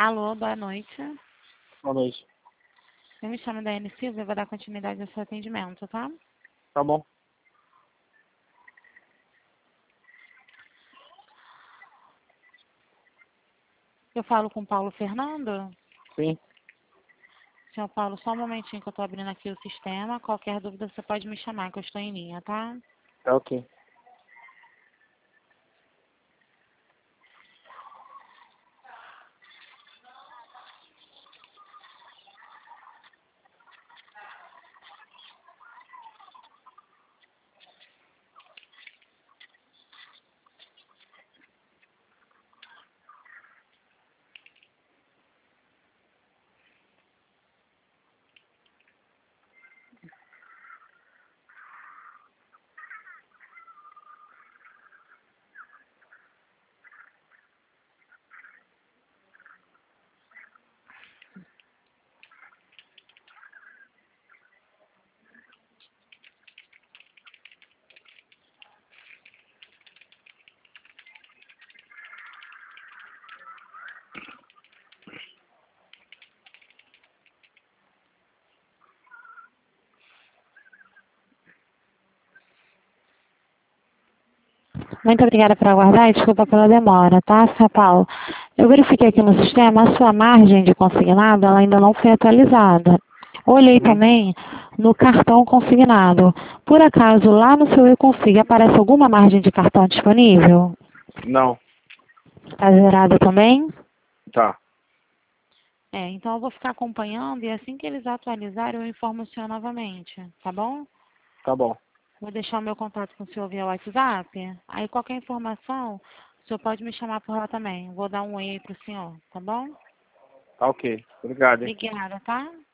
Alô, boa noite. Boa noite. Eu me chamo Daiane Silva e vou dar continuidade ao seu atendimento, tá? Tá bom. Eu falo com o Paulo Fernando? Sim. Senhor Paulo, só um momentinho que eu tô abrindo aqui o sistema. Qualquer dúvida você pode me chamar, que eu estou em linha, tá? Tá ok. Muito obrigada por aguardar e desculpa pela demora, tá, São Paulo? Eu verifiquei aqui no sistema, a sua margem de consignado ela ainda não foi atualizada. Olhei também no cartão consignado. Por acaso, lá no seu Eu Consigo aparece alguma margem de cartão disponível? Não. Está zerado também? Tá. Então eu vou ficar acompanhando e assim que eles atualizarem eu informo o senhor novamente, tá bom? Tá bom. Vou deixar o meu contato com o senhor via WhatsApp. Aí qualquer informação, o senhor pode me chamar por lá também. Vou dar um oi aí pro senhor, tá bom? Tá ok. Obrigado, hein? Obrigada, tá?